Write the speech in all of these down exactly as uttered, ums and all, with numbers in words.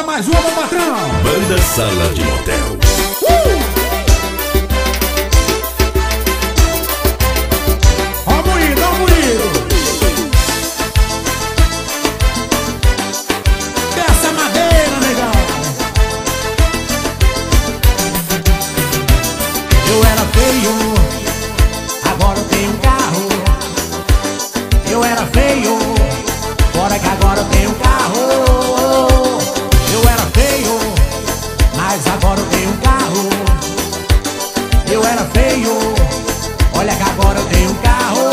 Bota mais uma, meu patrão. Banda Sala de Motel. Uh! Ó o moído, ó o moído. Desce madeira, negão. Eu era feio, agora eu tenho um carro. Eu era feio, fora que agora eu tenho um carro. Eu era feio, mas agora eu tenho um carro. Eu era feio, olha que agora eu tenho um carro.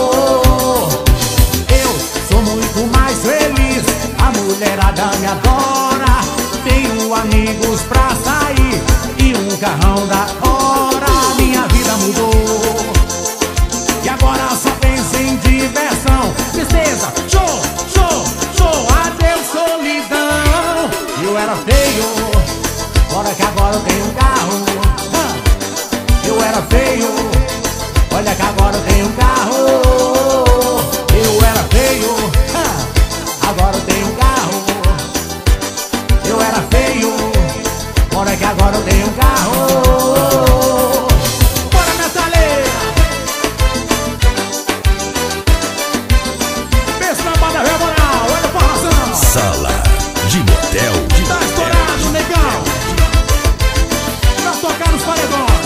Eu sou muito mais feliz, a mulherada me adora. Tenho amigos pra sair e um carrão da hora. Minha vida mudou e agora só penso em diversão. Tristeza, show, show, show, adeus solidão. Eu era feio, fora que agora eu tenho um carro. Eu era feio, olha que agora eu tenho um carro. Eu era feio, agora eu tenho um carro. Eu era feio, fora que agora eu tenho um carro. Bora, metaleira. Pensa na banda regional, olha pra razão. Sala de Motel. De Tá motel. estourado, negão. Pra tocar nos paredões.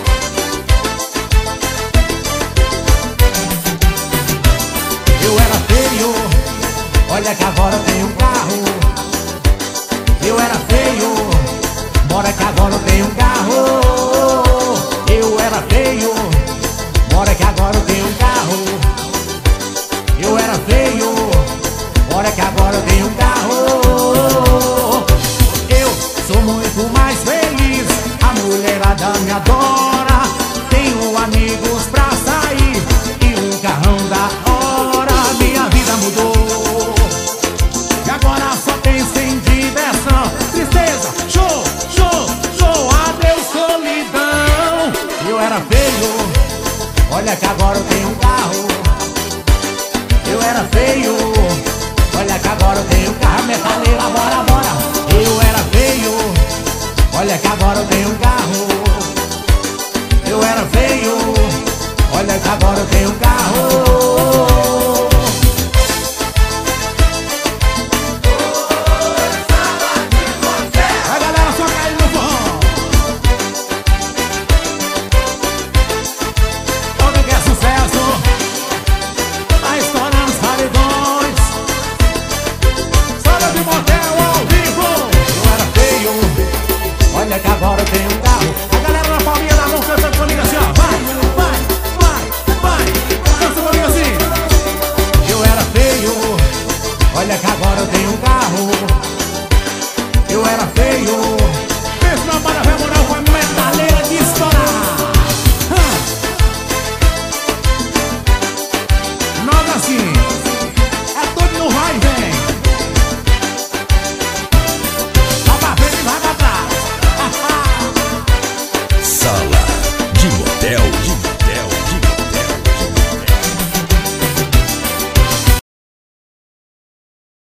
Eu era feio, olha que agora eu tenho um carro. Eu era feio, bora que agora eu tenho um carro. Eu era feio, bora que agora eu tenho um carro. Eu era feio, bora que agora eu tenho um carro.